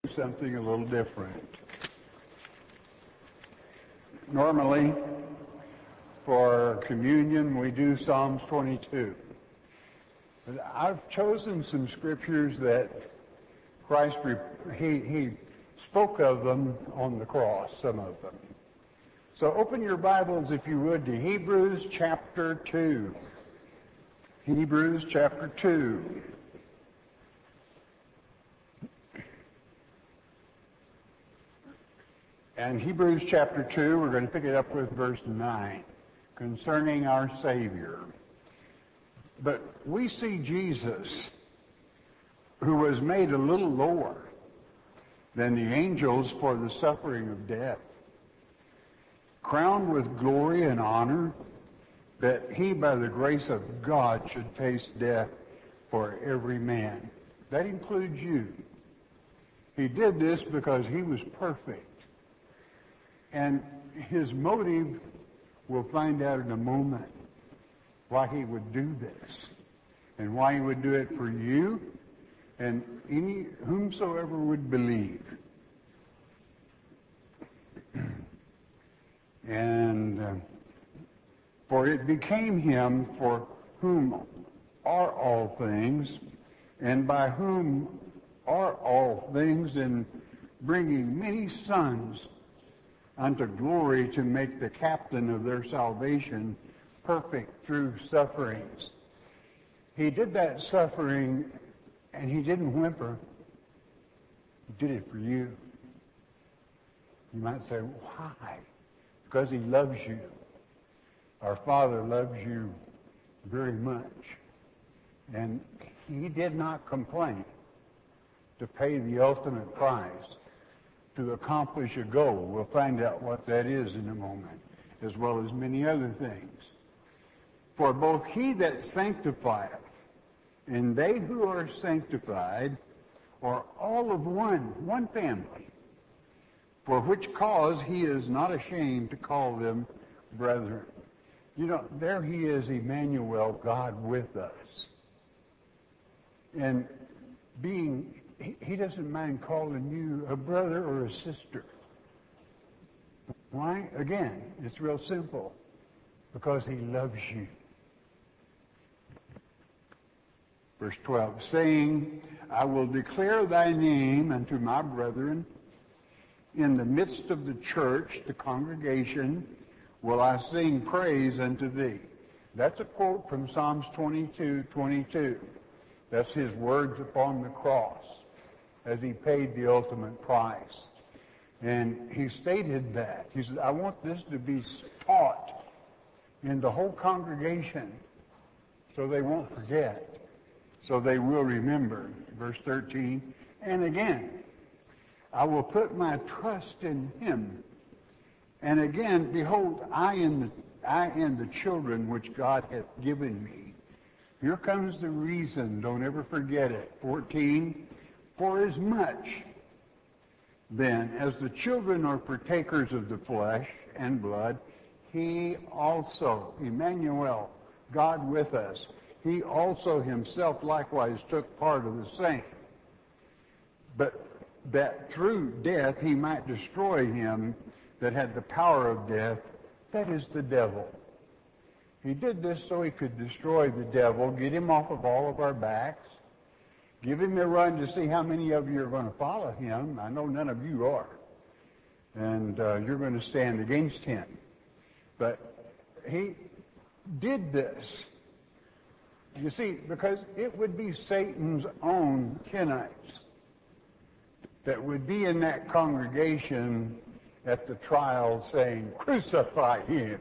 something a little different. Normally, for communion, we do Psalms 22. But I've chosen some scriptures that Christ, he spoke of them on the cross, some of them. So open your Bibles, if you would, to Hebrews chapter 2. Hebrews chapter 2. And Hebrews chapter 2, we're going to pick it up with verse 9, concerning our Savior. But we see Jesus, who was made a little lower than the angels for the suffering of death, crowned with glory and honor, that he, by the grace of God, should taste death for every man. That includes you. He did this because he was perfect. And his motive, we'll find out in a moment, why he would do this, and why he would do it for you and any whomsoever would believe. And for it became him for whom are all things, and by whom are all things, in bringing many sons unto glory, to make the captain of their salvation perfect through sufferings. He did that suffering, and he didn't whimper. He did it for you. You might say, why? Because he loves you. Our Father loves you very much. And he did not complain to pay the ultimate price to accomplish a goal. We'll find out what that is in a moment, as well as many other things. For both he that sanctifieth and they who are sanctified are all of one family, for which cause he is not ashamed to call them brethren. You know, there he is, Emmanuel, God with us. And he doesn't mind calling you a brother or a sister. Why? Again, it's real simple. Because he loves you. Verse 12, saying, I will declare thy name unto my brethren. In the midst of the church, the congregation, will I sing praise unto thee. That's a quote from Psalms 22:22. That's his words upon the cross as he paid the ultimate price. And he stated that. He said, I want this to be taught in the whole congregation so they won't forget, so they will remember. Verse 13, and again, I will put my trust in him. And again, behold, I and the children which God hath given me. Here comes the reason, don't ever forget it. 14, for as much then as the children are partakers of the flesh and blood, he also, Emmanuel, God with us, he also himself likewise took part of the same. But that through death he might destroy him that had the power of death, that is the devil. He did this so he could destroy the devil, get him off of all of our backs, give him a run to see how many of you are going to follow him. I know none of you are. And you're going to stand against him. But he did this, you see, because it would be Satan's own Kenites that would be in that congregation at the trial saying, crucify him.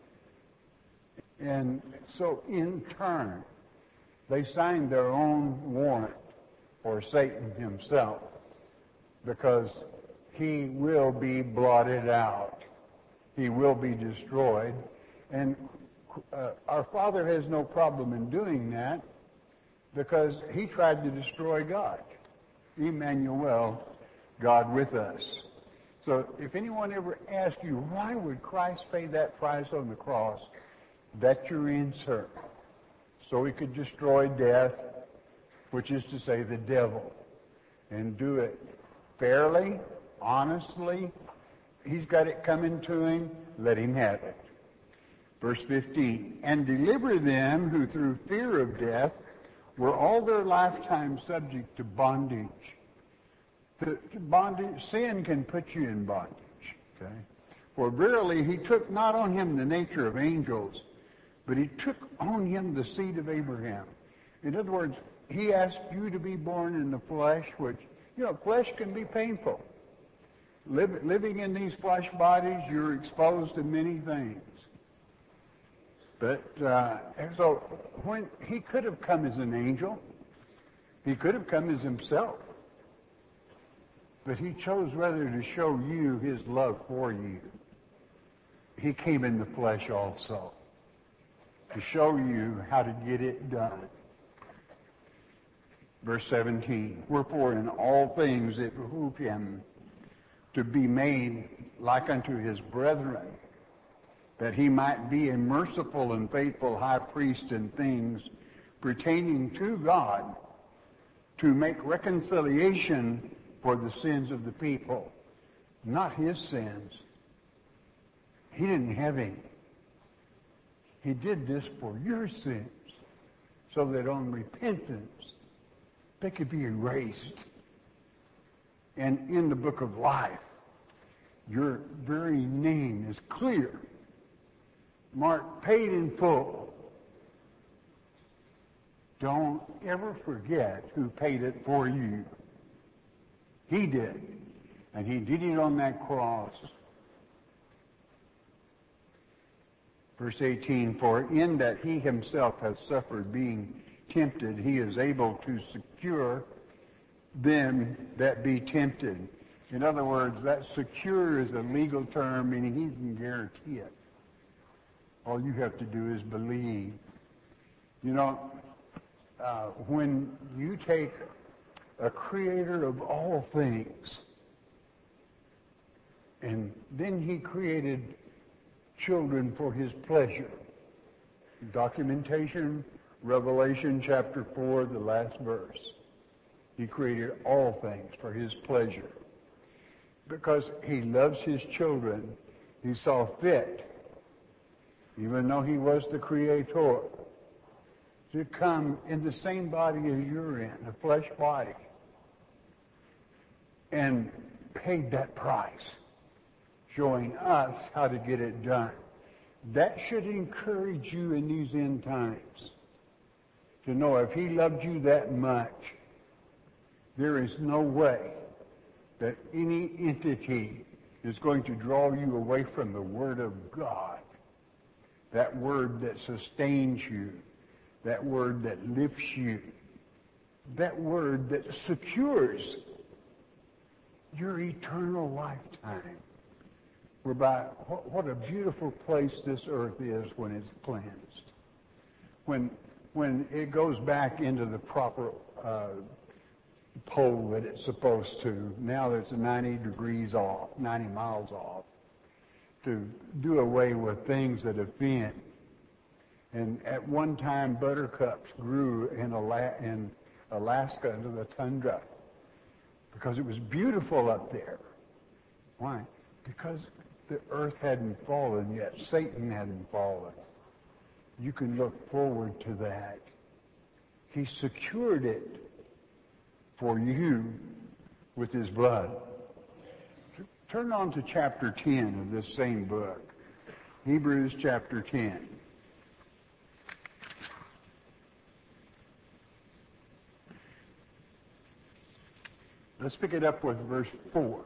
And so in turn, they signed their own warrant for Satan himself, because he will be blotted out. He will be destroyed. And our Father has no problem in doing that, because he tried to destroy God. Emmanuel, God with us. So if anyone ever asks you, why would Christ pay that price on the cross? That's your answer. So he could destroy death, which is to say the devil, and do it fairly, honestly. He's got it coming to him. Let him have it. Verse 15, and deliver them who through fear of death were all their lifetime subject to bondage. To bondage, sin can put you in bondage. Okay? For verily he took not on him the nature of angels, but he took on him the seed of Abraham. In other words, he asked you to be born in the flesh, which, flesh can be painful. Living in these flesh bodies, you're exposed to many things. But so when he could have come as an angel, he could have come as himself. But he chose rather to show you his love for you. He came in the flesh also to show you how to get it done. Verse 17, wherefore in all things it behooved him to be made like unto his brethren, that he might be a merciful and faithful high priest in things pertaining to God, to make reconciliation for the sins of the people, not his sins. He didn't have any. He did this for your sins, so that on repentance, they could be erased. And in the book of life, your very name is clear, marked paid in full. Don't ever forget who paid it for you. He did. And he did it on that cross. Verse 18, for in that he himself has suffered being tempted, he is able to secure them that be tempted. In other words, that secure is a legal term, meaning he can guarantee it. All you have to do is believe. When you take a creator of all things, and then he created children for his pleasure. Documentation, Revelation chapter 4, the last verse. He created all things for his pleasure. Because he loves his children, he saw fit, even though he was the creator, to come in the same body as you're in, a flesh body, and paid that price, showing us how to get it done. That should encourage you in these end times to know if he loved you that much, there is no way that any entity is going to draw you away from the Word of God. That Word that sustains you, that Word that lifts you, that Word that secures your eternal lifetime. Whereby, what a beautiful place this earth is when it's cleansed. When it goes back into the proper pole that it's supposed to, now that it's 90 degrees off, 90 miles off, to do away with things that offend. And at one time, buttercups grew in Alaska into the tundra because it was beautiful up there. Why? Because the earth hadn't fallen yet. Satan hadn't fallen. You can look forward to that. He secured it for you with his blood. Turn on to chapter 10 of this same book. Hebrews chapter 10. Let's pick it up with verse 4.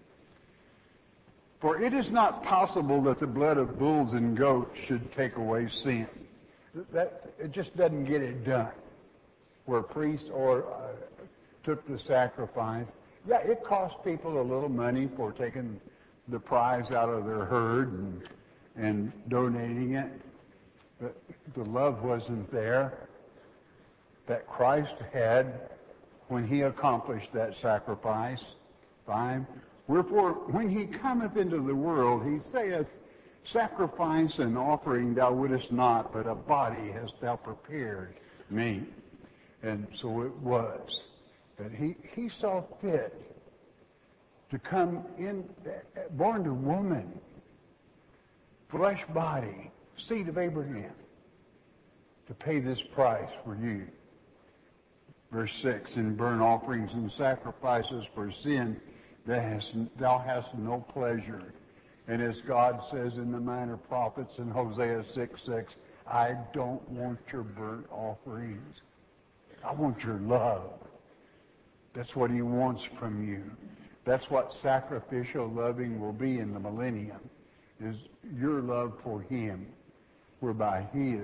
For it is not possible that the blood of bulls and goats should take away sin. It just doesn't get it done. Where a priest took the sacrifice. Yeah, it cost people a little money for taking the prize out of their herd and donating it. But the love wasn't there that Christ had when he accomplished that sacrifice. 5. Wherefore, when he cometh into the world, he saith, sacrifice and offering thou wouldest not, but a body hast thou prepared me. And so it was. That he saw fit to come in, born to woman, flesh body, seed of Abraham, to pay this price for you. Verse 6, in burnt offerings and sacrifices for sin, thou hast no pleasure. And as God says in the Minor Prophets in Hosea 6:6, I don't want your burnt offerings. I want your love. That's what he wants from you. That's what sacrificial loving will be in the millennium, is your love for him, whereby he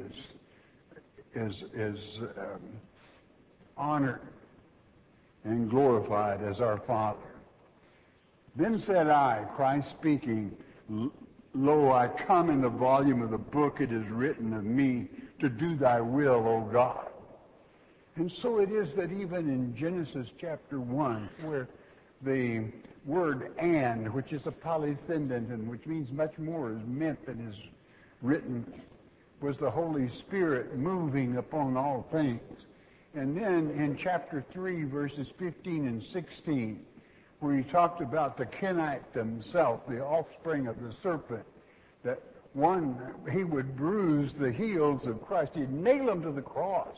is honored and glorified as our Father. Then said I, Christ speaking, Lo, I come in the volume of the book it is written of me to do thy will, O God. And so it is that even in Genesis chapter 1, where the word and, which is a polyscendent and which means much more, is meant than is written, was the Holy Spirit moving upon all things. And then in chapter 3, verses 15 and 16, where he talked about the Kenite himself, the offspring of the serpent, that one, he would bruise the heels of Christ. He'd nail him to the cross.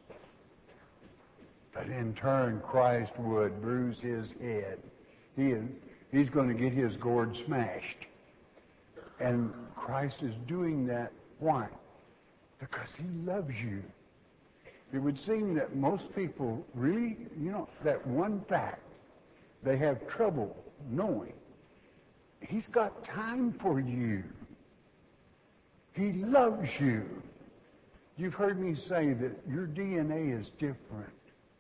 But in turn, Christ would bruise his head. He's going to get his gourd smashed. And Christ is doing that. Why? Because he loves you. It would seem that most people really, that one fact, they have trouble knowing. He's got time for you. He loves you. You've heard me say that your DNA is different.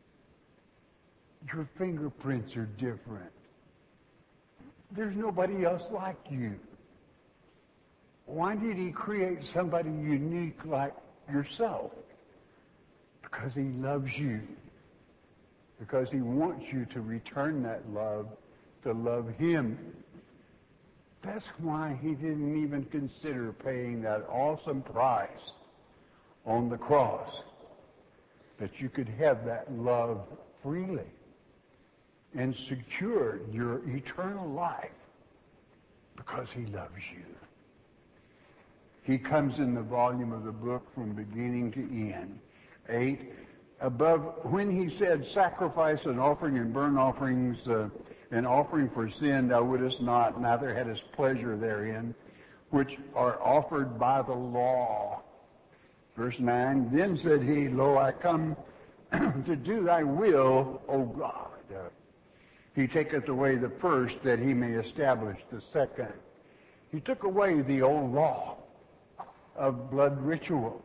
Your fingerprints are different. There's nobody else like you. Why did he create somebody unique like yourself? Because he loves you. Because he wants you to return that love, to love him. That's why he didn't even consider paying that awesome price on the cross, that you could have that love freely and secure your eternal life, because he loves you. He comes in the volume of the book from beginning to end. 8, above, when he said, sacrifice and offering and burnt offerings and offering for sin thou wouldest not, neither hadst pleasure therein, which are offered by the law. Verse 9, then said he, Lo, I come to do thy will, O God. He taketh away the first, that he may establish the second. He took away the old law of blood ritual.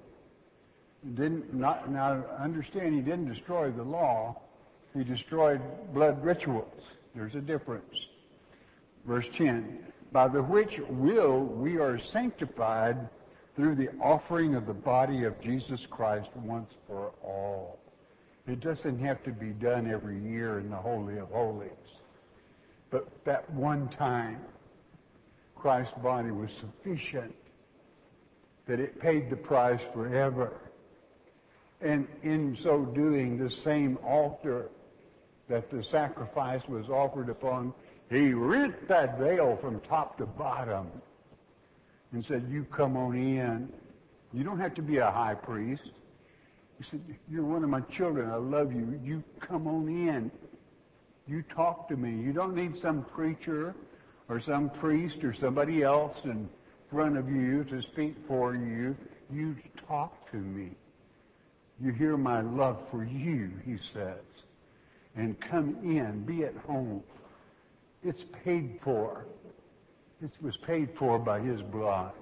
Now understand, he didn't destroy the law. He destroyed blood rituals. There's a difference. Verse 10, by the which will we are sanctified through the offering of the body of Jesus Christ once for all. It doesn't have to be done every year in the Holy of Holies. But that one time, Christ's body was sufficient, that it paid the price forever. And in so doing, the same altar that the sacrifice was offered upon, he rent that veil from top to bottom and said, you come on in. You don't have to be a high priest. He said, you're one of my children. I love you. You come on in. You talk to me. You don't need some preacher or some priest or somebody else in front of you to speak for you. You talk to me. You hear my love for you, he says. And come in. Be at home. It's paid for. It was paid for by his blood.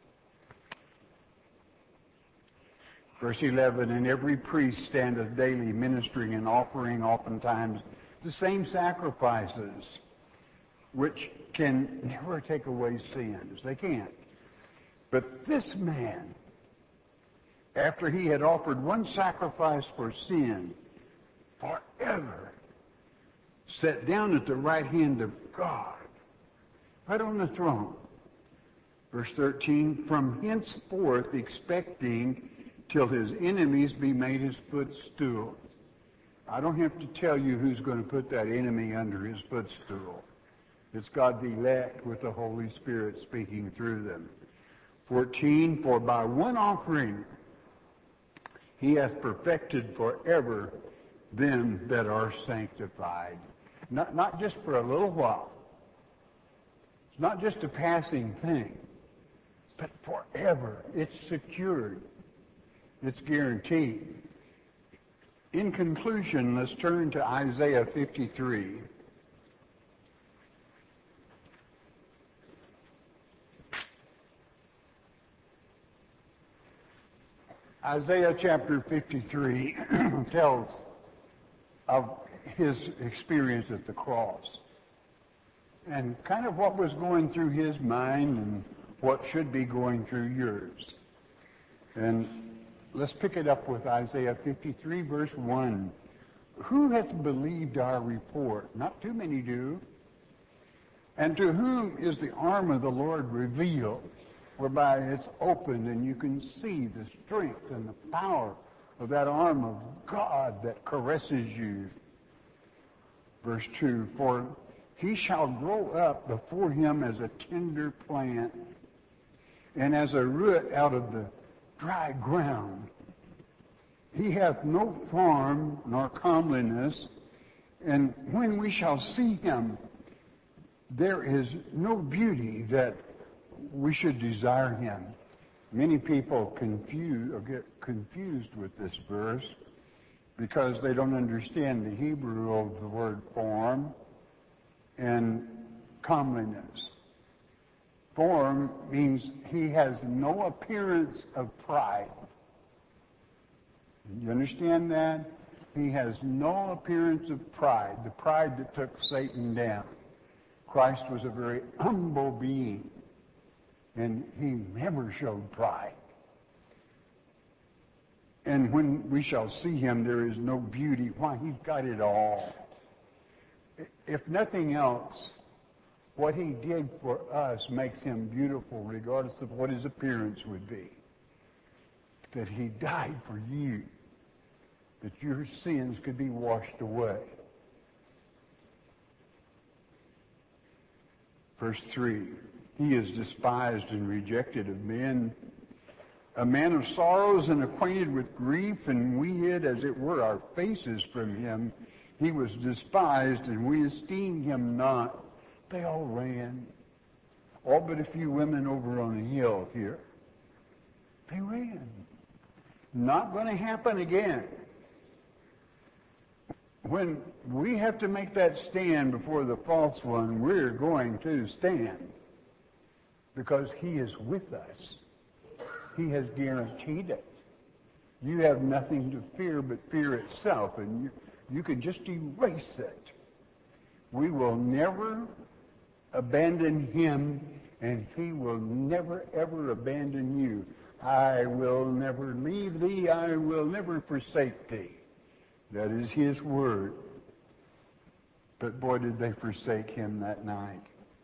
Verse 11, and every priest standeth daily ministering and offering oftentimes the same sacrifices, which can never take away sins. They can't. But this man, after he had offered one sacrifice for sin forever, sat down at the right hand of God, right on the throne. Verse 13, from henceforth expecting till his enemies be made his footstool. I don't have to tell you who's going to put that enemy under his footstool. It's God's elect with the Holy Spirit speaking through them. 14, for by one offering he hath perfected forever them that are sanctified. Not just for a little while. It's not just a passing thing, but forever. It's secured. It's guaranteed. In conclusion, let's turn to Isaiah 53. Isaiah chapter 53 tells of his experience at the cross and kind of what was going through his mind and what should be going through yours. And let's pick it up with Isaiah 53, verse 1. Who hath believed our report? Not too many do. And to whom is the arm of the Lord revealed, whereby it's opened and you can see the strength and the power of that arm of God that caresses you. Verse 2, for he shall grow up before him as a tender plant, and as a root out of the dry ground. He hath no form nor comeliness, and when we shall see him, there is no beauty that we should desire him. Many people get confused with this verse because they don't understand the Hebrew of the word form and comeliness. Form means he has no appearance of pride. You understand that? He has no appearance of pride, the pride that took Satan down. Christ was a very humble being, and he never showed pride. And when we shall see him, there is no beauty. Why? He's got it all. If nothing else, what he did for us makes him beautiful regardless of what his appearance would be. That he died for you, that your sins could be washed away. Verse 3, he is despised and rejected of men, a man of sorrows and acquainted with grief, and we hid, as it were, our faces from him. He was despised, and we esteemed him not. They all ran. All but a few women over on the hill here. They ran. Not going to happen again. When we have to make that stand before the false one, we're going to stand. Because he is with us. He has guaranteed it. You have nothing to fear but fear itself, and you can just erase it. We will never abandon him, and he will never, ever abandon you. I will never leave thee. I will never forsake thee. That is his word. But boy, did they forsake him that night.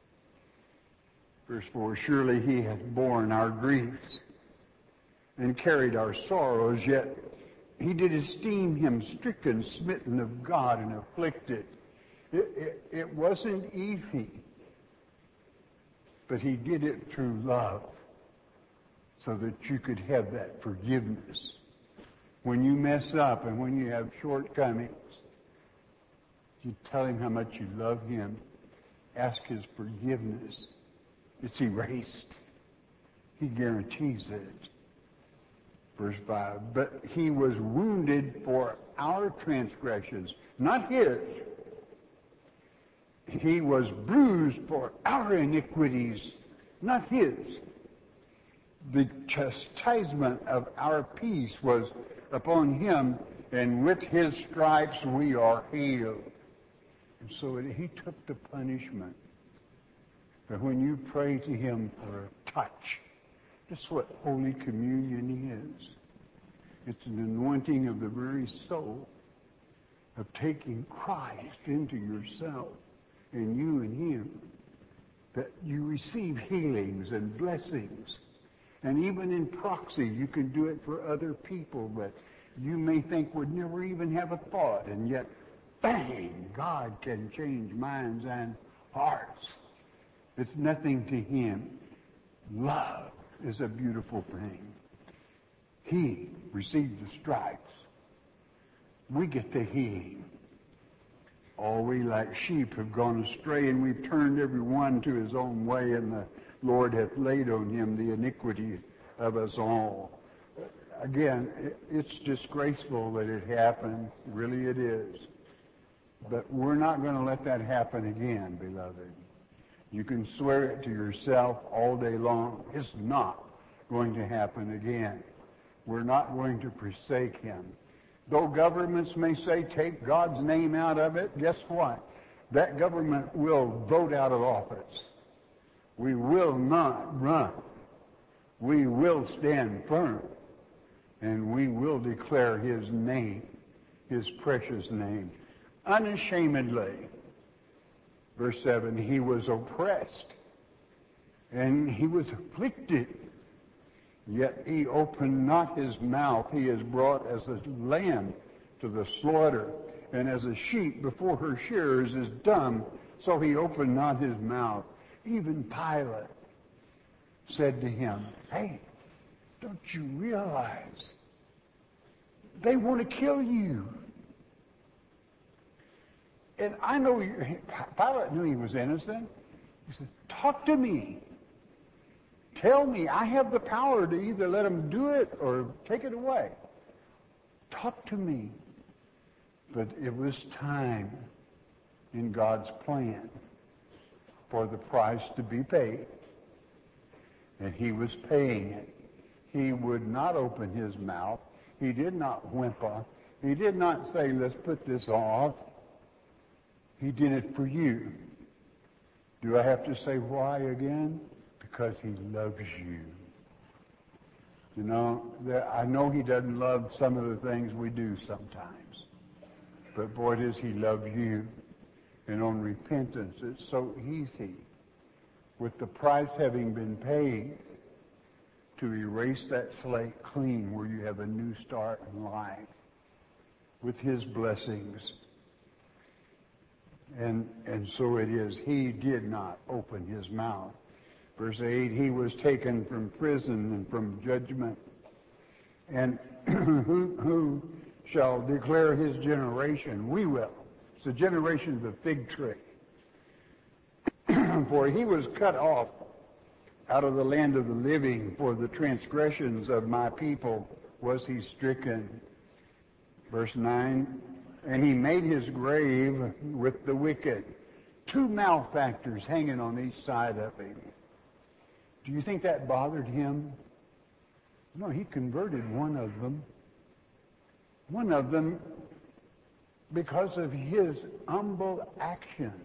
Verse 4, surely he hath borne our griefs and carried our sorrows, yet he did esteem him stricken, smitten of God, and afflicted. It wasn't easy, but he did it through love so that you could have that forgiveness. When you mess up and when you have shortcomings, you tell him how much you love him, ask his forgiveness. It's erased. He guarantees it. Verse 5, but he was wounded for our transgressions, not his. He was bruised for our iniquities, not his. The chastisement of our peace was upon him, and with his stripes we are healed. And so he took the punishment. But when you pray to him for a touch, that's what Holy Communion is. It's an anointing of the very soul of taking Christ into yourself and you and him, that you receive healings and blessings. And even in proxy, you can do it for other people that you may think would never even have a thought, and yet, bang, God can change minds and hearts. It's nothing to him. Love is a beautiful thing. He received the stripes. We get the healing. All we like sheep have gone astray, and we've turned every one to his own way, and the Lord hath laid on him the iniquity of us all. Again, it's disgraceful that it happened. Really it is. But we're not going to let that happen again, beloved. You can swear it to yourself all day long. It's not going to happen again. We're not going to forsake him. Though governments may say, take God's name out of it, guess what? That government will vote out of office. We will not run. We will stand firm. And we will declare his name, his precious name, unashamedly. Verse 7, he was oppressed and he was afflicted, yet he opened not his mouth. He is brought as a lamb to the slaughter, and as a sheep before her shearers is dumb, so he opened not his mouth. Even Pilate said to him, hey, don't you realize they want to kill you? And I know Pilate knew he was innocent. He said, talk to me. Tell me. I have the power to either let him do it or take it away. Talk to me. But it was time in God's plan for the price to be paid. And he was paying it. He would not open his mouth. He did not whimper. He did not say, let's put this off. He did it for you. Do I have to say why again? Because he loves you. You know, I know he doesn't love some of the things we do sometimes. But boy, does he love you. And on repentance, it's so easy, with the price having been paid, to erase that slate clean where you have a new start in life with his blessings. And so it is. He did not open his mouth. Verse 8, he was taken from prison and from judgment. And who shall declare his generation? We will. It's the generation of the fig tree. For he was cut off out of the land of the living. For the transgressions of my people was he stricken. Verse 9, and he made his grave with the wicked. Two malefactors hanging on each side of him. Do you think that bothered him? No, he converted one of them. One of them, because of his humble actions,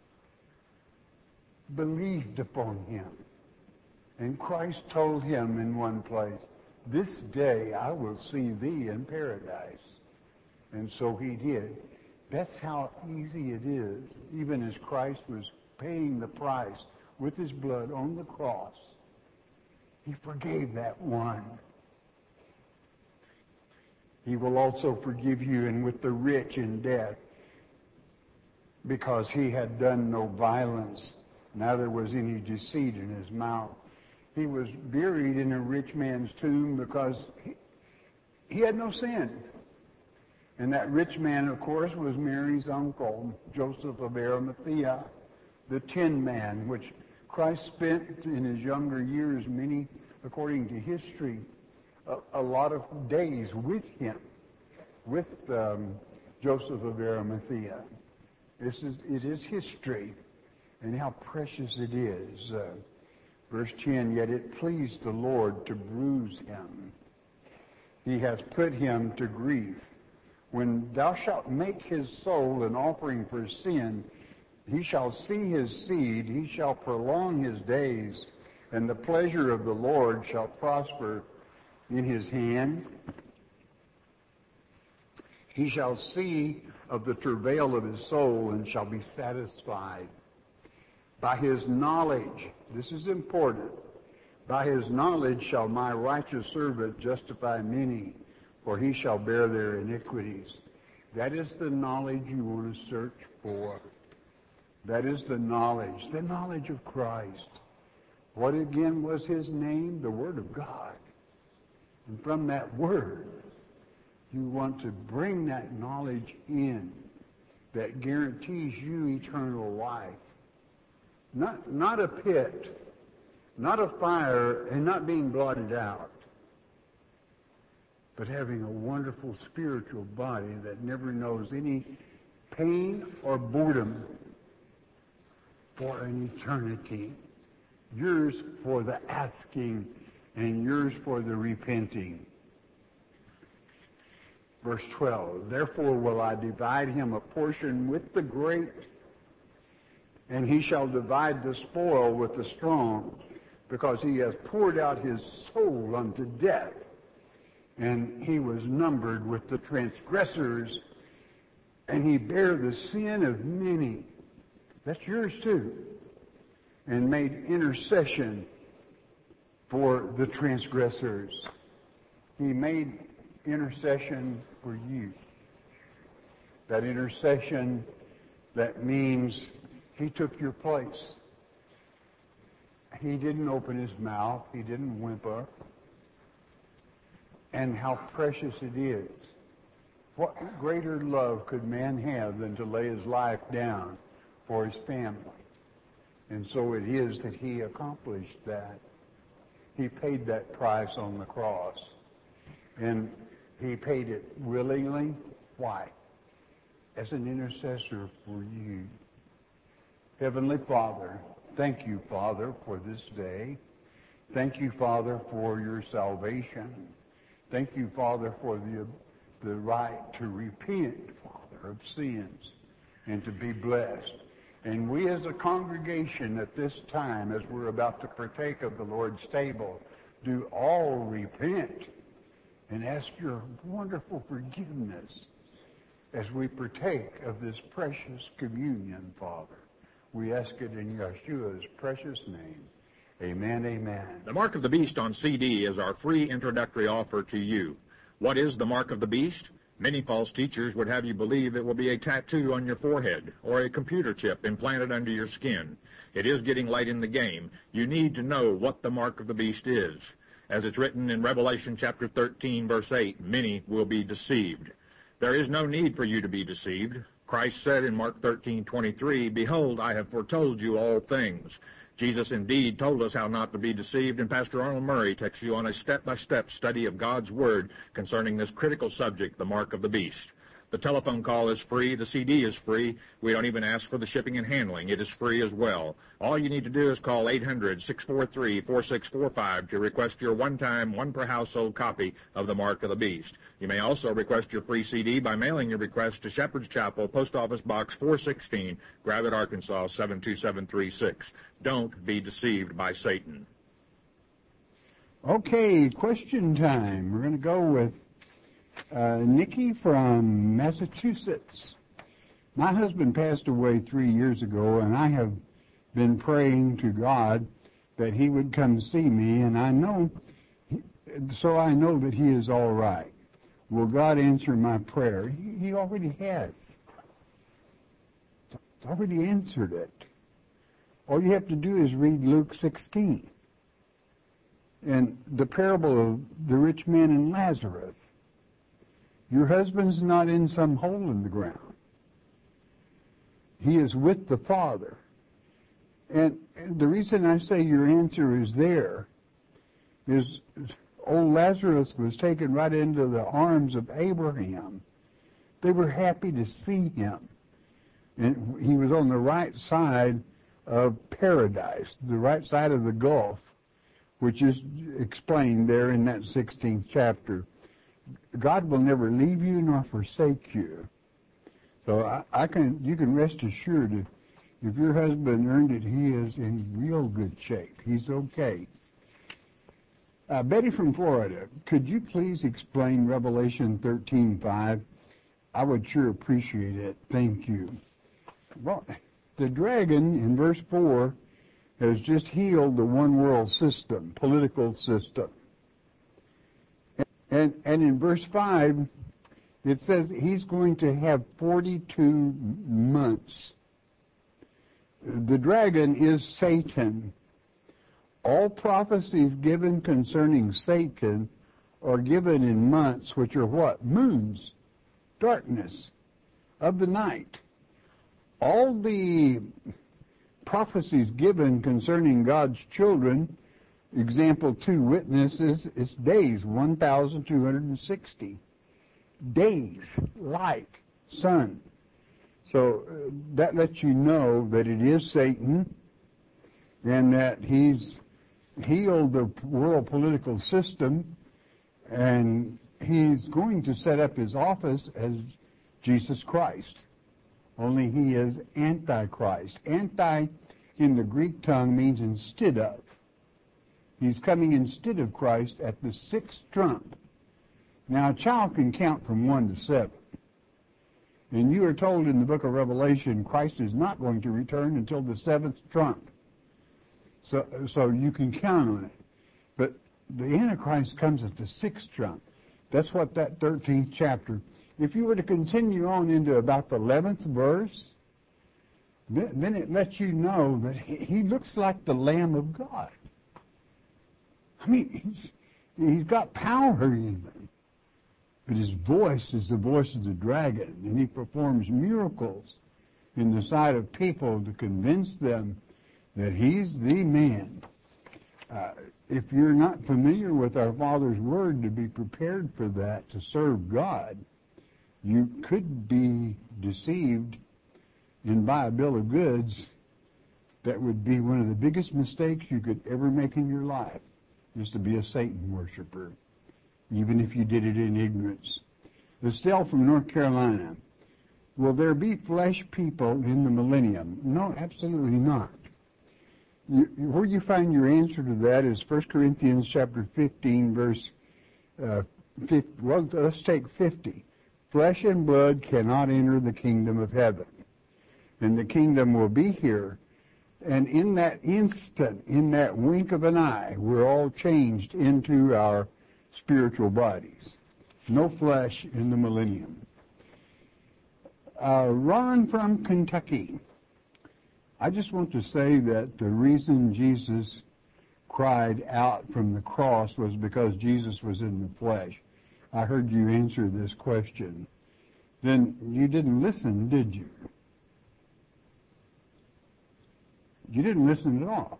believed upon him. And Christ told him in one place, this day I will see thee in paradise. And so he did. That's how easy it is, even as Christ was paying the price with his blood on the cross. He forgave that one. He will also forgive you, and with the rich in death, because he had done no violence, neither was any deceit in his mouth. He was buried in a rich man's tomb because he had no sin. And that rich man, of course, was Mary's uncle, Joseph of Arimathea, the Tin Man, which Christ spent in his younger years, many, according to history, a lot of days with him, with Joseph of Arimathea. It is history, and how precious it is. Verse 10, yet it pleased the Lord to bruise him. He hath put him to grief. When thou shalt make his soul an offering for sin, he shall see his seed, he shall prolong his days, and the pleasure of the Lord shall prosper in his hand. He shall see of the travail of his soul and shall be satisfied. By his knowledge, this is important, by his knowledge shall my righteous servant justify many, for he shall bear their iniquities. That is the knowledge you want to search for. That is the knowledge of Christ. What again was his name? The Word of God. And from that Word, you want to bring that knowledge in that guarantees you eternal life. Not a pit, not a fire, and not being blotted out, but having a wonderful spiritual body that never knows any pain or boredom for an eternity. Yours for the asking and yours for the repenting. Verse 12, therefore will I divide him a portion with the great, and he shall divide the spoil with the strong, because he has poured out his soul unto death, and he was numbered with the transgressors, and he bare the sin of many. That's yours too. And made intercession for the transgressors. He made intercession for you. That intercession, that means he took your place. He didn't open his mouth. He didn't whimper. And how precious it is. What greater love could man have than to lay his life down for his family? And so it is that he accomplished that. He paid that price on the cross. And he paid it willingly. Why? As an intercessor for you. Heavenly Father, thank you, Father, for this day. Thank you, Father, for your salvation. Thank you, Father, for the right to repent, Father, of sins and to be blessed. And we as a congregation at this time, as we're about to partake of the Lord's table, do all repent and ask your wonderful forgiveness as we partake of this precious communion, Father. We ask it in Yeshua's precious name. Amen, amen. The Mark of the Beast on CD is our free introductory offer to you. What is the Mark of the Beast? Many false teachers would have you believe it will be a tattoo on your forehead or a computer chip implanted under your skin. It is getting late in the game. You need to know what the Mark of the Beast is. As it's written in Revelation chapter 13, verse 8, many will be deceived. There is no need for you to be deceived. Christ said in Mark 13:23, behold, I have foretold you all things. Jesus indeed told us how not to be deceived, and Pastor Arnold Murray takes you on a step-by-step study of God's Word concerning this critical subject, the Mark of the Beast. The telephone call is free. The CD is free. We don't even ask for the shipping and handling. It is free as well. All you need to do is call 800-643-4645 to request your one-time, one-per-household copy of the Mark of the Beast. You may also request your free CD by mailing your request to Shepherd's Chapel, Post Office Box 416, Gravette, Arkansas 72736. Don't be deceived by Satan. Okay, question time. We're going to go with Nikki from Massachusetts. My husband passed away 3 years ago, and I have been praying to God that he would come see me, and I know that he is all right. Will God answer my prayer? He already has. He's already answered it. All you have to do is read Luke 16 and the parable of the rich man and Lazarus. Your husband's not in some hole in the ground. He is with the Father. And the reason I say your answer is there is old Lazarus was taken right into the arms of Abraham. They were happy to see him. And he was on the right side of paradise, the right side of the Gulf, which is explained there in that 16th chapter. God will never leave you nor forsake you. So you can rest assured if your husband earned it, he is in real good shape. He's okay. Betty from Florida, could you please explain Revelation 13:5? I would sure appreciate it. Thank you. Well, the dragon in verse 4 has just healed the one world system, political system. And in verse 5, it says he's going to have 42 months. The dragon is Satan. All prophecies given concerning Satan are given in months which are what? Moons, darkness of the night. All the prophecies given concerning God's children, example 2 witnesses, it's days, 1,260. Days, light, sun. So that lets you know that it is Satan and that he's healed the world political system, and he's going to set up his office as Jesus Christ. Only he is Antichrist. Anti in the Greek tongue means instead of. He's coming instead of Christ at the 6th trump. Now, a child can count from 1 to 7. And you are told in the book of Revelation, Christ is not going to return until the 7th trump. So you can count on it. But the Antichrist comes at the 6th trump. That's what that 13th chapter. If you were to continue on into about the 11th verse, then it lets you know that he looks like the Lamb of God. I mean, he's got power even. But his voice is the voice of the dragon, and he performs miracles in the sight of people to convince them that he's the man. If you're not familiar with our Father's Word to be prepared for that, to serve God, you could be deceived and buy a bill of goods that would be one of the biggest mistakes you could ever make in your life, is to be a Satan worshiper, even if you did it in ignorance. Estelle from North Carolina. Will there be flesh people in the millennium? No, absolutely not. Where you find your answer to that is 1 Corinthians chapter 15, verse 50. Well, let's take 50. Flesh and blood cannot enter the kingdom of heaven. And the kingdom will be here. And in that instant, in that wink of an eye, we're all changed into our spiritual bodies. No flesh in the millennium. Ron from Kentucky. I just want to say that the reason Jesus cried out from the cross was because Jesus was in the flesh. I heard you answer this question. Then you didn't listen, did you? You didn't listen at all.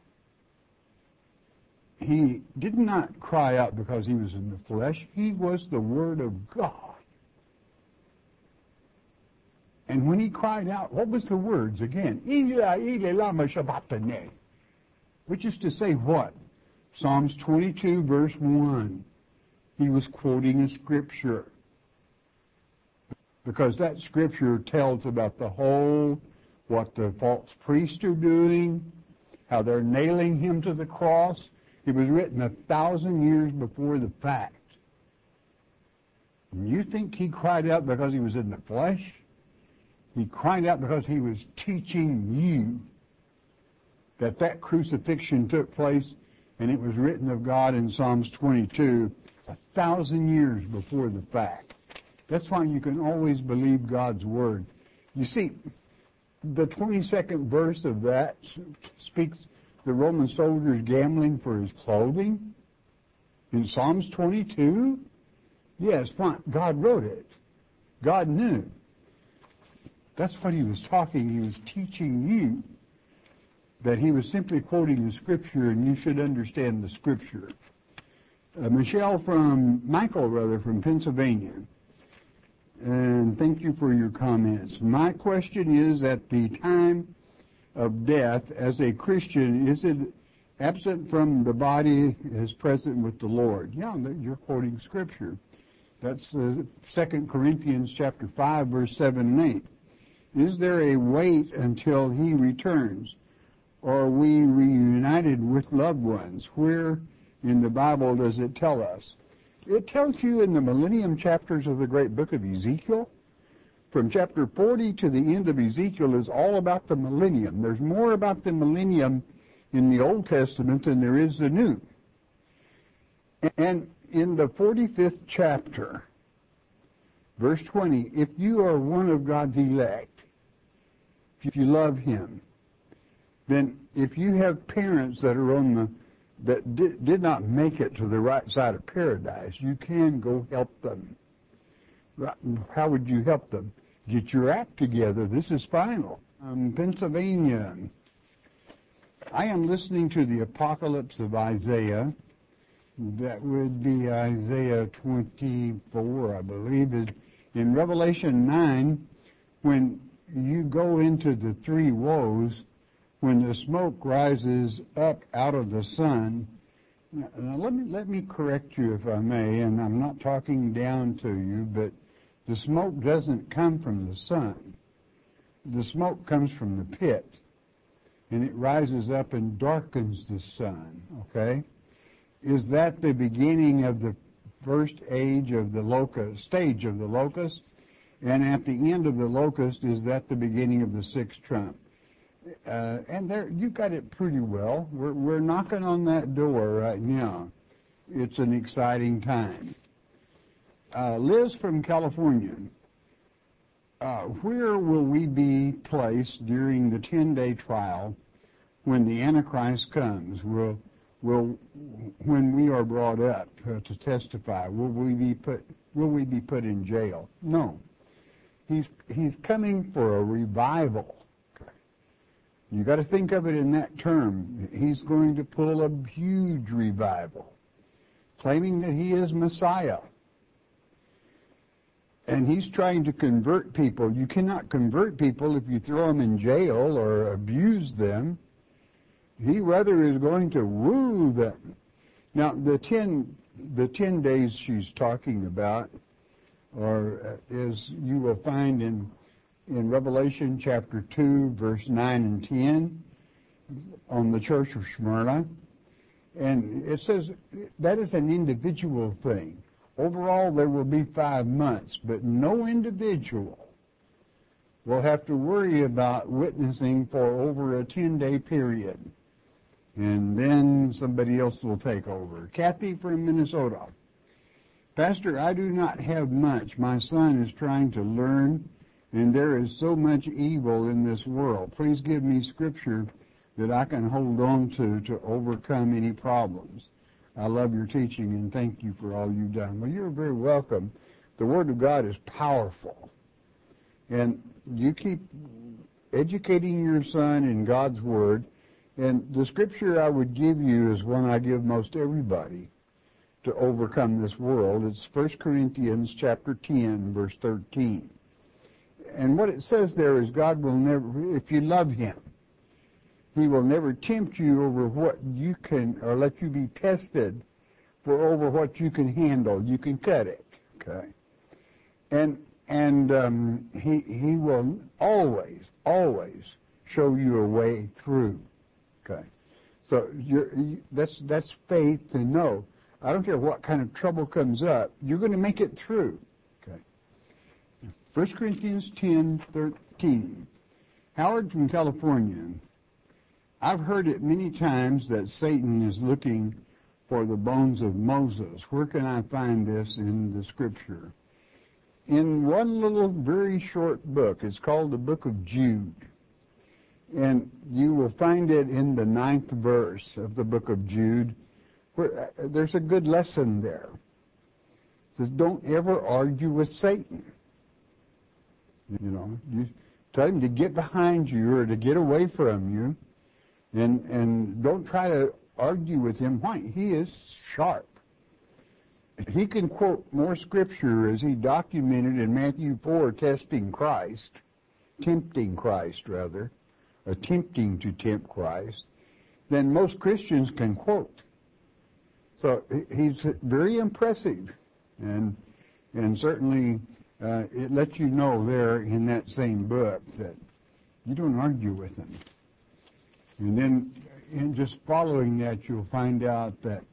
He did not cry out because he was in the flesh. He was the Word of God. And when he cried out, what was the words again? Eli, Eli, lama sabachthani. Which is to say what? Psalms 22, verse 1. He was quoting a scripture. Because that scripture tells about the whole, what the false priests are doing, how they're nailing him to the cross. It was written 1,000 years before the fact. And you think he cried out because he was in the flesh? He cried out because he was teaching you that crucifixion took place, and it was written of God in Psalms 22 1,000 years before the fact. That's why you can always believe God's word. You see, the 22nd verse of that speaks the Roman soldiers gambling for his clothing. In Psalms 22, yes, fine. God wrote it. God knew. That's what he was talking. He was teaching you that he was simply quoting the scripture, and you should understand the scripture. Michael from Pennsylvania. And thank you for your comments. My question is, at the time of death, as a Christian, is it absent from the body as present with the Lord? Yeah, you're quoting scripture. That's 2 Corinthians chapter 5, verse 7 and 8. Is there a wait until he returns? Or are we reunited with loved ones? Where in the Bible does it tell us? It tells you in the millennium chapters of the great book of Ezekiel. From chapter 40 to the end of Ezekiel is all about the millennium. There's more about the millennium in the Old Testament than there is the New. And in the 45th chapter, verse 20, if you are one of God's elect, if you love him, then if you have parents that are that did not make it to the right side of paradise, you can go help them. How would you help them? Get your act together. This is final. Pennsylvania. I am listening to the Apocalypse of Isaiah. That would be Isaiah 24, I believe. In Revelation 9, when you go into the three woes, when the smoke rises up out of the sun. Now let me correct you if I may, and I'm not talking down to you, but the smoke doesn't come from the sun. The smoke comes from the pit, and it rises up and darkens the sun, okay? Is that the beginning of the first stage of the locust? And at the end of the locust, is that the beginning of the sixth trump? And there, you got it pretty well. We're knocking on that door right now. It's an exciting time. Liz from California, where will we be placed during the 10-day trial when the Antichrist comes? When we are brought up to testify, will we be put in jail? No. He's coming for a revival. You got to think of it in that term. He's going to pull a huge revival, claiming that he is Messiah. And he's trying to convert people. You cannot convert people if you throw them in jail or abuse them. He rather is going to woo them. Now, the 10 days she's talking about, is you will find in Revelation chapter 2, verse 9 and 10, on the church of Smyrna. And it says that is an individual thing. Overall, there will be 5 months, but no individual will have to worry about witnessing for over a 10-day period. And then somebody else will take over. Kathy from Minnesota. Pastor, I do not have much. My son is trying to learn, and there is so much evil in this world. Please give me scripture that I can hold on to overcome any problems. I love your teaching, and thank you for all you've done. Well, you're very welcome. The Word of God is powerful. And you keep educating your son in God's Word. And the scripture I would give you is one I give most everybody to overcome this world. It's 1 Corinthians chapter 10, verse 13. And what it says there is God will never, if you love him, he will never tempt you over what you can, or let you be tested for over what you can handle. You can cut it, okay? And he will always show you a way through, okay? So that's faith to know. I don't care what kind of trouble comes up, you're going to make it through, okay? 1 Corinthians 10:13. Howard from California. I've heard it many times that Satan is looking for the bones of Moses. Where can I find this in the scripture? In one little very short book. It's called the book of Jude. And you will find it in the 9th verse of the book of Jude. Where, there's a good lesson there. It says, don't ever argue with Satan. You know, you tell him to get behind you or to get away from you. And don't try to argue with him. Why? He is sharp. He can quote more scripture as he documented in Matthew 4, tempting Christ, attempting to tempt Christ, than most Christians can quote. So he's very impressive, and certainly it lets you know there in that same book that you don't argue with him. And then, in just following that, you'll find out that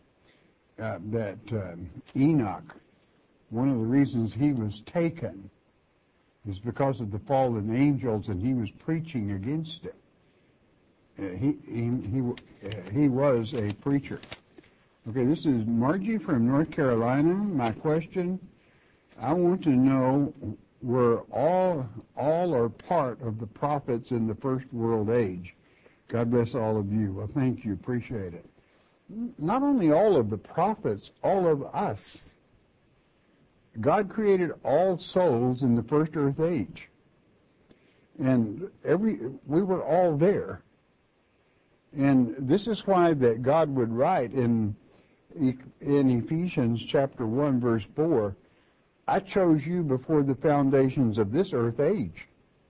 Enoch, one of the reasons he was taken is because of the fallen angels, and he was preaching against it. He was a preacher. Okay, this is Margie from North Carolina. My question: I want to know, were all or part of the prophets in the first world age God bless all of you. Well, thank you. Appreciate it. Not only all of the prophets, all of us. God created all souls in the first earth age. And we were all there. And this is why that God would write in Ephesians chapter 1, verse 4, I chose you before the foundations of this earth age.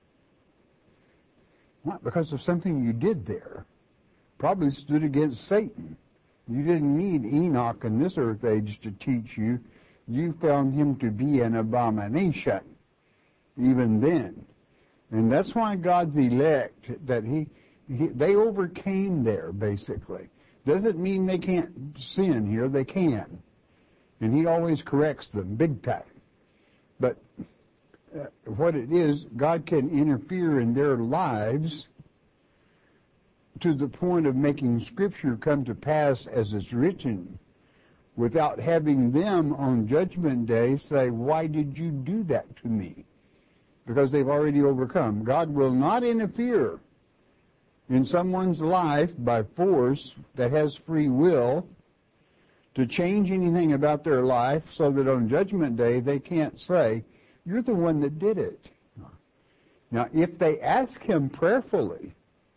Not because of something you did there. Probably stood against Satan. You didn't need Enoch in this earth age to teach you. You found him to be an abomination even then. And that's why God's elect, that they overcame there, basically. Doesn't mean they can't sin here. They can. And he always corrects them big time. But what it is, God can interfere in their lives to the point of making Scripture come to pass as it's written, without having them on Judgment Day say, why did you do that to me? Because they've already overcome. God will not interfere in someone's life by force that has free will to change anything about their life so that on Judgment Day they can't say, you're the one that did it. Now, if they ask him prayerfully,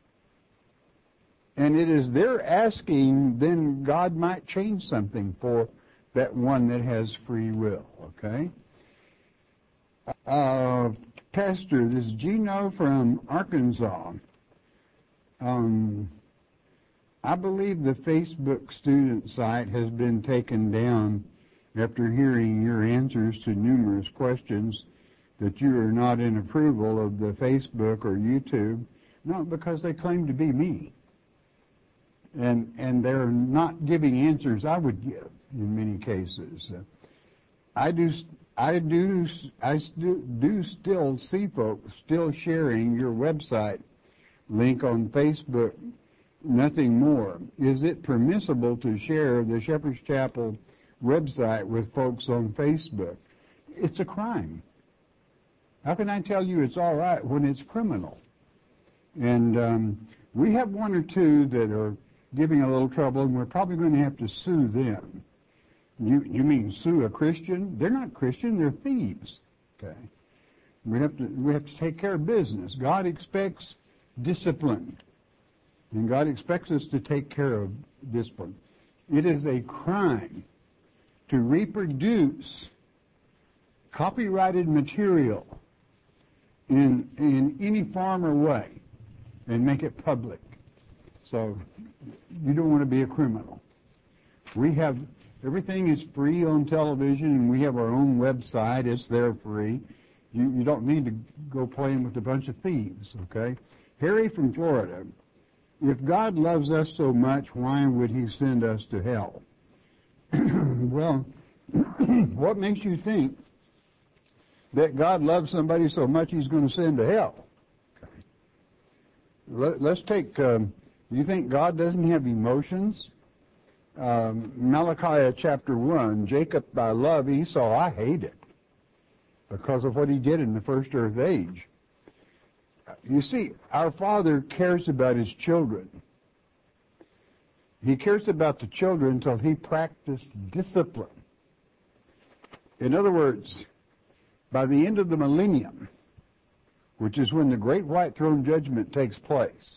and it is their asking, then God might change something for that one that has free will, okay? Pastor, this is Gino from Arkansas. I believe the Facebook student site has been taken down after hearing your answers to numerous questions that you are not in approval of the Facebook or YouTube. No, because they claim to be me. And they're not giving answers I would give in many cases. I do still see folks still sharing your website link on Facebook, nothing more. Is it permissible to share the Shepherd's Chapel website with folks on Facebook? It's a crime. How can I tell you it's all right when it's criminal? And we have one or two that are giving a little trouble, and we're probably going to have to sue them. You mean sue a Christian? They're not Christian, they're thieves. Okay. We have to take care of business. God expects discipline. And God expects us to take care of discipline. It is a crime to reproduce copyrighted material in any form or way and make it public. So you don't want to be a criminal. Everything is free on television, and we have our own website. It's there free. You don't need to go playing with a bunch of thieves, okay? Harry from Florida, if God loves us so much, why would he send us to hell? Well, what makes you think that God loves somebody so much he's going to send to hell? Okay. Let's take, you think God doesn't have emotions? Malachi chapter 1, Jacob I love, Esau I hate it because of what he did in the first earth age. You see, our Father cares about his children. He cares about the children until he practiced discipline. In other words, by the end of the millennium, which is when the great white throne judgment takes place,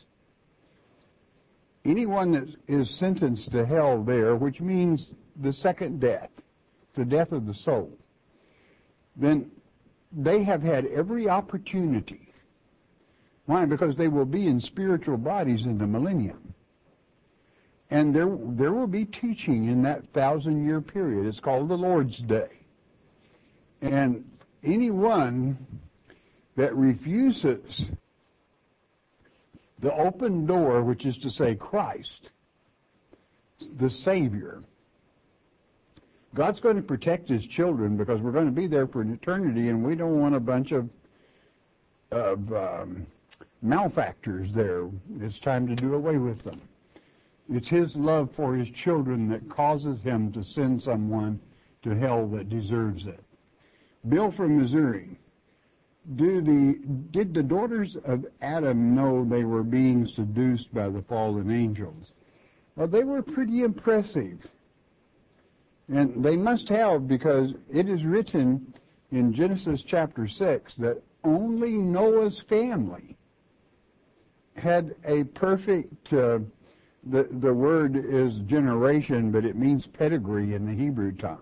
anyone that is sentenced to hell there, which means the second death, the death of the soul, then they have had every opportunity. Why? Because they will be in spiritual bodies in the millennium. And there will be teaching in that 1,000-year period. It's called the Lord's Day. And anyone that refuses the open door, which is to say Christ, the Savior, God's going to protect his children because we're going to be there for an eternity, and we don't want a bunch of malefactors there. It's time to do away with them. It's his love for his children that causes him to send someone to hell that deserves it. Bill from Missouri. Did the daughters of Adam know they were being seduced by the fallen angels? Well, they were pretty impressive. And they must have, because it is written in Genesis chapter 6 that only Noah's family had a perfect, the word is generation, but it means pedigree in the Hebrew tongue.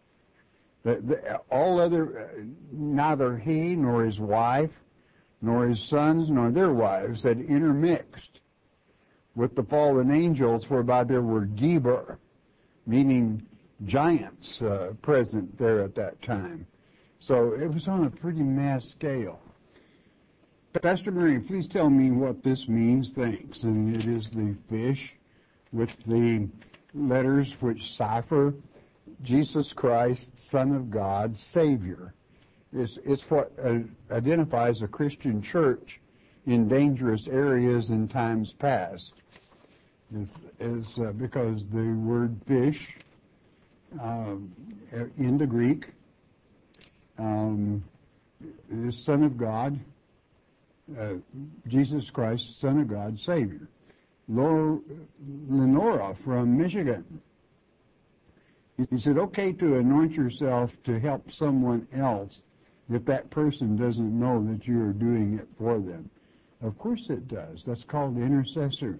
All other, neither he nor his wife, nor his sons, nor their wives had intermixed with the fallen angels, whereby there were Geber, meaning giants, present there at that time. So it was on a pretty mass scale. Pastor Murray, please tell me what this means. Thanks. And it is the fish with the letters which cipher Jesus Christ, Son of God, Savior. It's what identifies a Christian church in dangerous areas in times past. Is because the word fish in the Greek is Son of God, Jesus Christ, Son of God, Savior. Lenora from Michigan. Is it okay to anoint yourself to help someone else if that person doesn't know that you are doing it for them? Of course it does. That's called intercession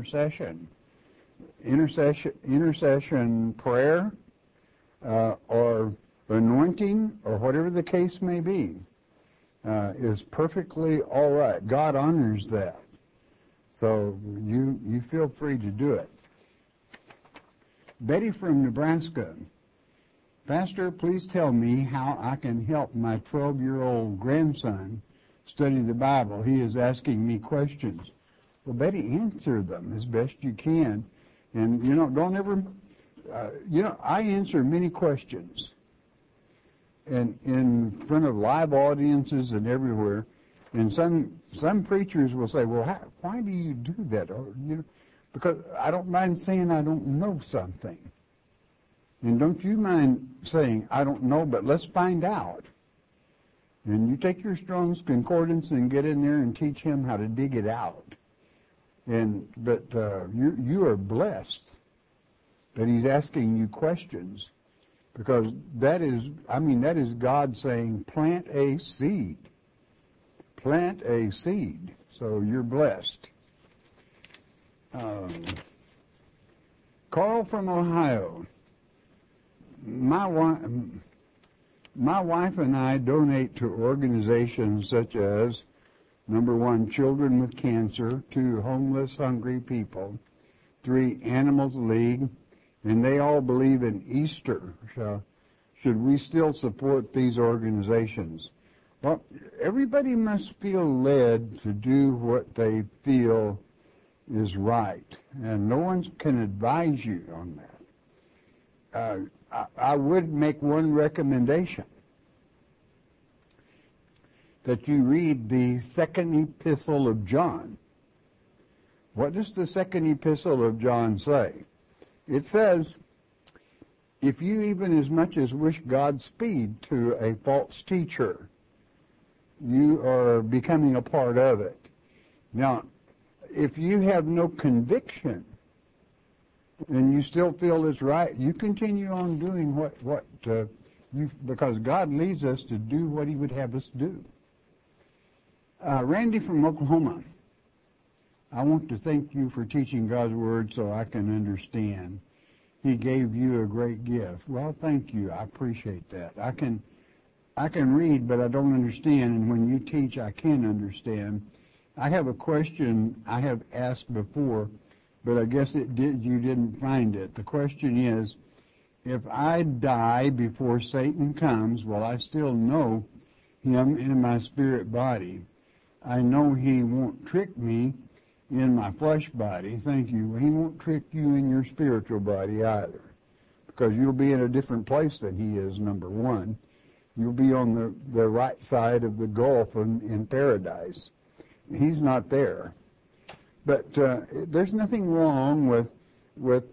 prayer, or anointing, or whatever the case may be, is perfectly all right. God honors that. So you feel free to do it. Betty from Nebraska. Pastor, please tell me how I can help my 12-year-old grandson study the Bible. He is asking me questions. Well, Betty, answer them as best you can. And, don't ever, I answer many questions. And in front of live audiences and everywhere. And some preachers will say, well, why do you do that? Or, because I don't mind saying I don't know something. And don't you mind saying, I don't know, but let's find out. And you take your Strong's Concordance and get in there and teach him how to dig it out. But you are blessed that he's asking you questions, because that is God saying, plant a seed. Plant a seed. So you're blessed. Carl from Ohio. My wife and I donate to organizations such as, number 1, Children with Cancer, 2, Homeless Hungry People, 3, Animals League, and they all believe in Easter. Should we still support these organizations? Well, everybody must feel led to do what they feel is right, and no one can advise you on that. I would make one recommendation, that you read the second epistle of John. What does the second epistle of John say? It says, if you even as much as wish Godspeed to a false teacher, you are becoming a part of it. Now, if you have no conviction and you still feel it's right, you continue on doing because God leads us to do what he would have us do. Randy from Oklahoma. I want to thank you for teaching God's Word so I can understand. He gave you a great gift. Well, thank you. I appreciate that. I can read, but I don't understand, and when you teach, I can understand. I have a question I have asked before, but I guess you didn't find it. The question is, if I die before Satan comes, will I still know him in my spirit body? I know he won't trick me in my flesh body. Thank you. He won't trick you in your spiritual body either, because you'll be in a different place than he is, number one. You'll be on the right side of the gulf in paradise. He's not there. But there's nothing wrong with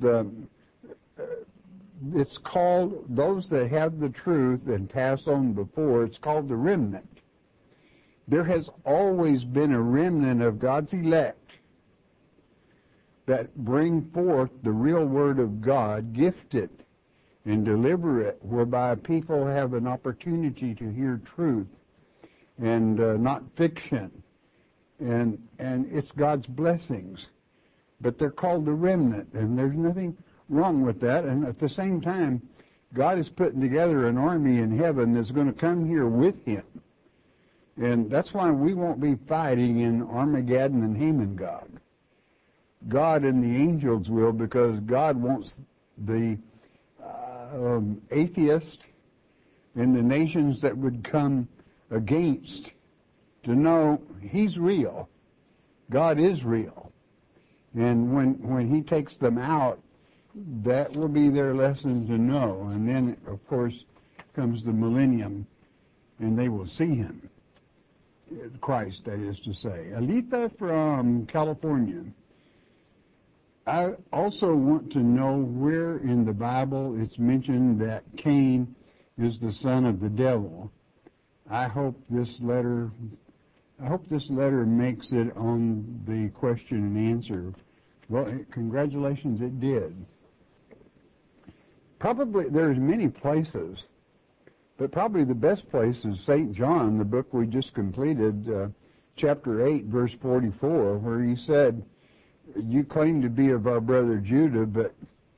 it's called, those that have the truth and pass on before, it's called the remnant. There has always been a remnant of God's elect that bring forth the real Word of God, gifted and deliver it, whereby people have an opportunity to hear truth and not fiction. And it's God's blessings. But they're called the remnant, and there's nothing wrong with that. And at the same time, God is putting together an army in heaven that's going to come here with him. And that's why we won't be fighting in Armageddon and Hamon-Gog. God and the angels will, because God wants the atheist and the nations that would come against to know he's real. God is real. And when he takes them out, that will be their lesson to know. And then, of course, comes the millennium, and they will see him. Christ, that is to say. Alita from California. I also want to know where in the Bible it's mentioned that Cain is the son of the devil. I hope this letter makes it on the question and answer. Well, congratulations, it did. Probably there's many places, but probably the best place is St. John, the book we just completed, chapter 8, verse 44, where he said, you claim to be of our brother Judah, but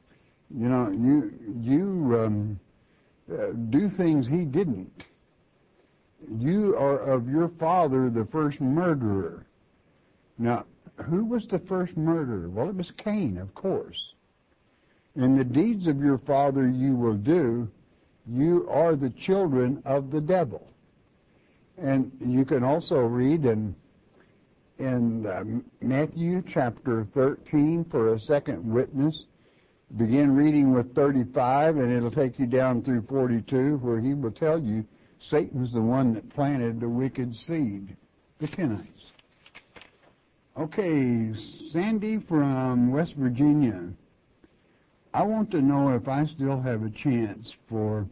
you do things he didn't. You are of your father the first murderer. Now, who was the first murderer? Well, it was Cain, of course. And the deeds of your father you will do. You are the children of the devil. And you can also read in Matthew chapter 13 for a second witness. Begin reading with 35, and it'll take you down through 42, where he will tell you Satan's the one that planted the wicked seed, the Kenites. Okay, Sandy from West Virginia. I want to know if I still have a chance for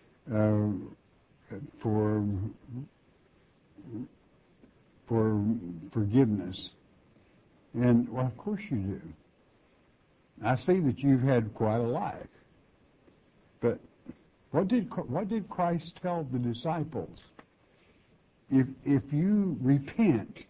forgiveness. And, well, of course you do. I see that you've had quite a life. But what did Christ tell the disciples? If you repent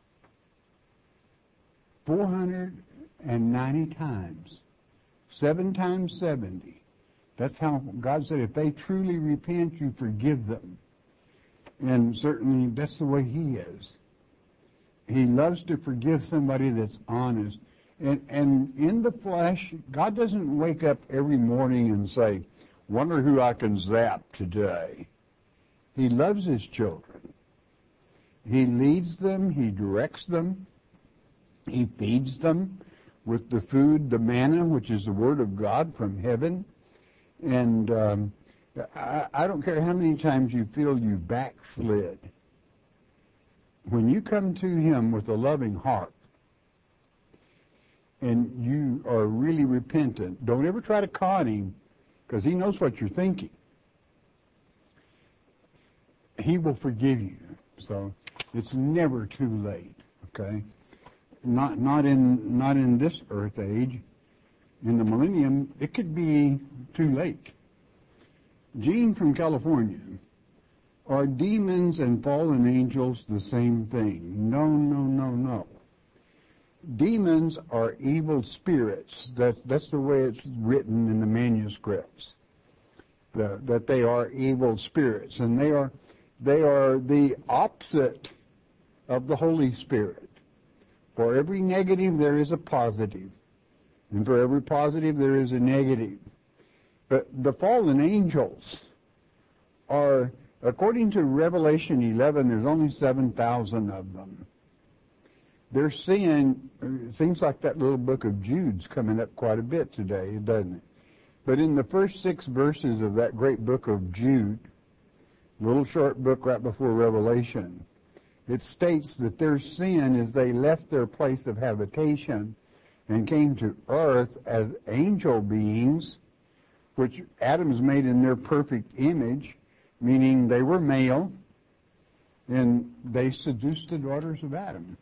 490 times, 7 times 70, that's how God said if they truly repent, you forgive them. And certainly that's the way he is. He loves to forgive somebody that's honest. And in the flesh, God doesn't wake up every morning and say, wonder who I can zap today. He loves his children. He leads them. He directs them. He feeds them with the food, the manna, which is the word of God from heaven. And I don't care how many times you feel you backslid. When you come to him with a loving heart and you are really repentant, don't ever try to con him, because he knows what you're thinking. He will forgive you. So it's never too late, okay? Not in this earth age. In the millennium, it could be too late. Gene from California. Are demons and fallen angels the same thing? No. Demons are evil spirits. That's the way it's written in the manuscripts. That they are evil spirits, and they are the opposite of the Holy Spirit. For every negative there is a positive, and for every positive there is a negative. But the fallen angels are, according to Revelation 11, there's only 7,000 of them. They're seeing, it seems like that little book of Jude's coming up quite a bit today, doesn't it? But in the first 6 verses of that great book of Jude, little short book right before Revelation, it states that their sin is they left their place of habitation and came to earth as angel beings, which Adam's made in their perfect image, meaning they were male, and they seduced the daughters of Adam.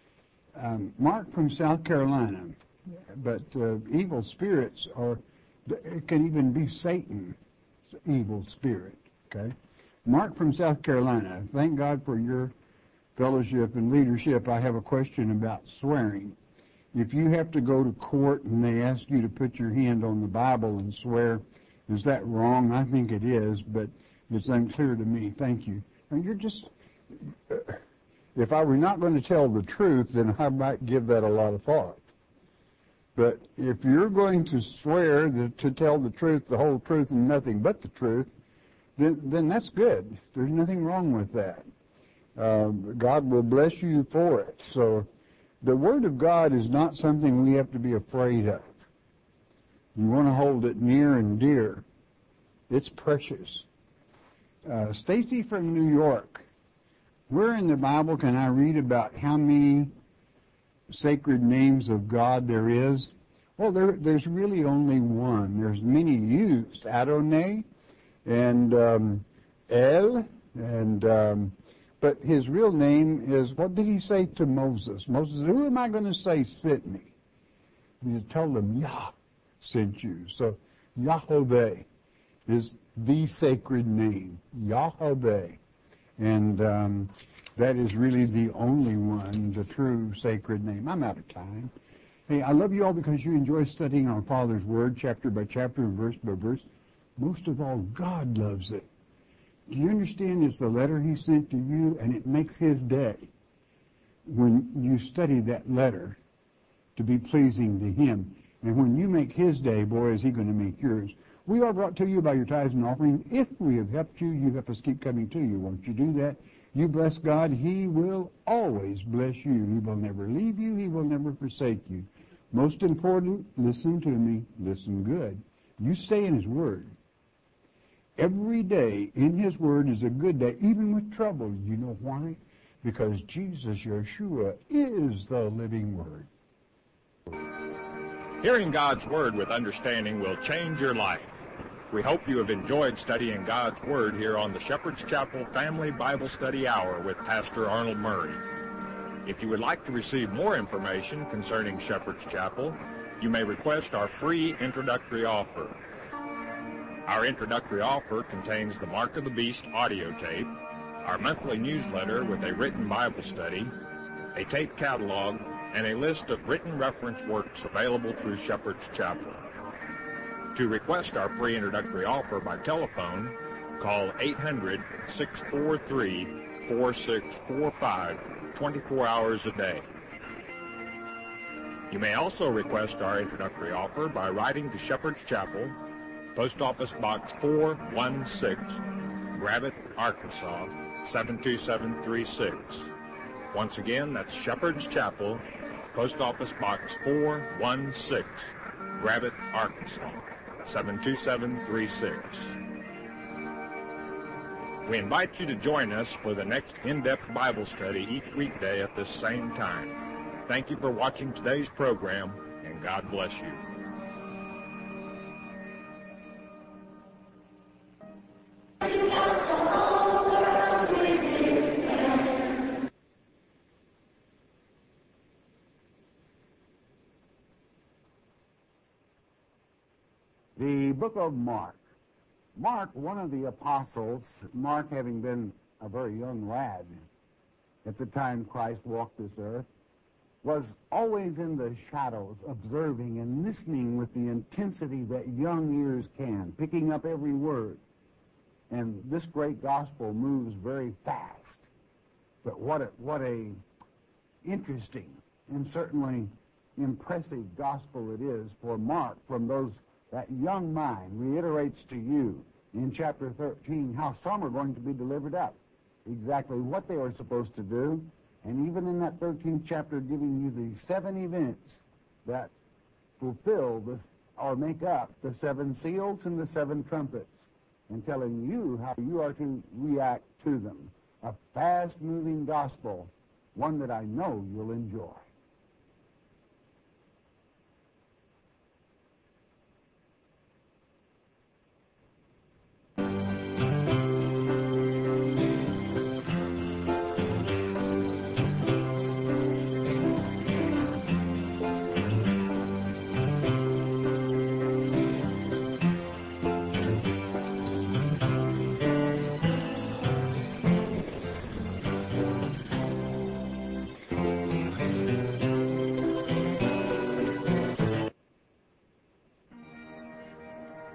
Mark from South Carolina, but evil spirits it can even be Satan's evil spirit, okay? Mark from South Carolina, thank God for your fellowship and leadership. I have a question about swearing. If you have to go to court and they ask you to put your hand on the Bible and swear, is that wrong? I think it is, but it's unclear to me. Thank you. And you're just, if I were not going to tell the truth, then I might give that a lot of thought. But if you're going to swear to tell the truth, the whole truth, and nothing but the truth, then that's good. There's nothing wrong with that. God will bless you for it. So the Word of God is not something we have to be afraid of. You want to hold it near and dear. It's precious. Stacy from New York, where in the Bible can I read about how many sacred names of God there is? Well, there's really only one. There's many used. Adonai and El, and but his real name is, what did he say to Moses? Moses, who am I going to say sent me? He told them, Yah sent you. So Yahweh is the sacred name, Yahweh. And that is really the only one, the true sacred name. I'm out of time. Hey, I love you all because you enjoy studying our Father's Word, chapter by chapter and verse by verse. Most of all, God loves it. Do you understand it's the letter he sent to you, and it makes his day when you study that letter to be pleasing to him. And when you make his day, boy, is he going to make yours. We are brought to you by your tithes and offerings. If we have helped you, you help us keep coming to you. Won't you do that? You bless God, he will always bless you. He will never leave you. He will never forsake you. Most important, listen to me. Listen good. You stay in his word. Every day in his word is a good day, even with trouble. You know why? Because Jesus, Yeshua, is the living word. Hearing God's Word with understanding will change your life. We hope you have enjoyed studying God's Word here on the Shepherd's Chapel Family Bible Study Hour with Pastor Arnold Murray. If you would like to receive more information concerning Shepherd's Chapel, you may request our free introductory offer. Our introductory offer contains the Mark of the Beast audio tape, our monthly newsletter with a written Bible study, a tape catalog, and a list of written reference works available through Shepherd's Chapel. To request our free introductory offer by telephone, call 800-643-4645 24 hours a day. You may also request our introductory offer by writing to Shepherd's Chapel, Post Office Box 416, Gravette, Arkansas, 72736. Once again, that's Shepherd's Chapel, Post Office Box 416, Gravette, Arkansas, 72736. We invite you to join us for the next in-depth Bible study each weekday at this same time. Thank you for watching today's program, and God bless you. The book of Mark. Mark, one of the apostles, Mark having been a very young lad at the time Christ walked this earth, was always in the shadows, observing and listening with the intensity that young ears can, picking up every word. And this great gospel moves very fast. But what a interesting and certainly impressive gospel it is for Mark from that young mind reiterates to you in chapter 13 how some are going to be delivered up, exactly what they are supposed to do, and even in that 13th chapter giving you the 7 events that fulfill this or make up the 7 seals and the 7 trumpets, and telling you how you are to react to them. A fast-moving gospel, one that I know you'll enjoy.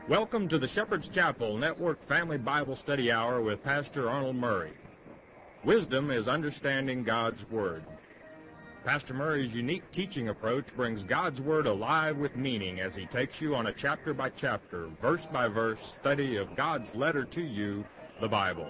Welcome to the Shepherd's Chapel Network Family Bible Study Hour with Pastor Arnold Murray. Wisdom is understanding God's Word. Pastor Murray's unique teaching approach brings God's Word alive with meaning as he takes you on a chapter-by-chapter, verse-by-verse study of God's letter to you, the Bible.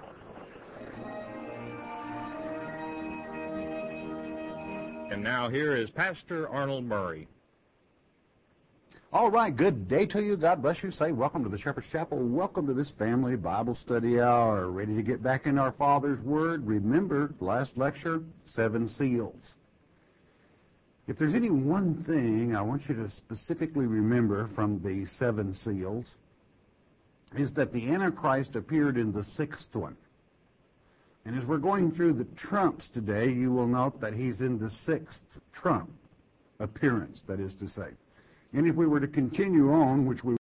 And now here is Pastor Arnold Murray. All right, good day to you. God bless you. Say welcome to the Shepherd's Chapel. Welcome to this family Bible study hour. Ready to get back in our Father's Word? Remember, last lecture, 7 seals. If there's any one thing I want you to specifically remember from the 7 seals, is that the Antichrist appeared in the 6th one. And as we're going through the trumps today, you will note that he's in the 6th trump appearance, that is to say. And if we were to continue on, which we